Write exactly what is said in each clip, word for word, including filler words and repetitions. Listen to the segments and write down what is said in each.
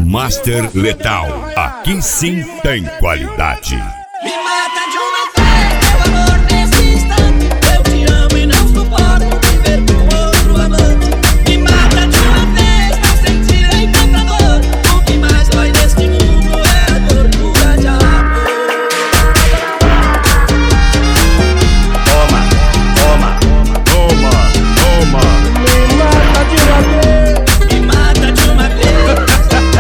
Master Letal, aqui sim tem qualidade. Me mata de uma vez, meu amor, nesse instante. Eu te amo e não suporto viver com outro amante. Me mata de uma vez, não sentirei tanta dor. O que mais dói neste mundo é a tortura de amor. Toma, toma, toma, toma. Me mata de uma vez. Me mata de uma vez.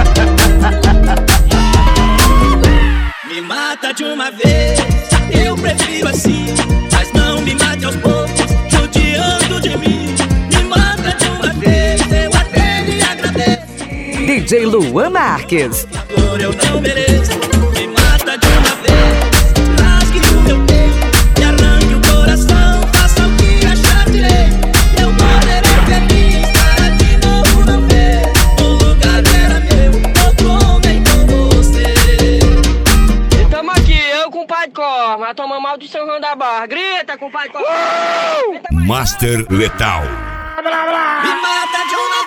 Me mata de uma vez. Eu prefiro assim, mas não me mate aos poucos, judiando de mim. Me mata de uma vez, eu até lhe agradeço. D J Luan Marques. Agora eu não mereço. Me mata de uma vez, rasgue o meu peito, me arranque o coração, faça o que achar direito. Eu morrerei feliz para de novo não ver o lugar era meu, outro homem com você. E tamo aqui, eu com o pai de Corma, toma maldição João da Barra. Grita com o pai de Corma. Master Letal. Me mata de uma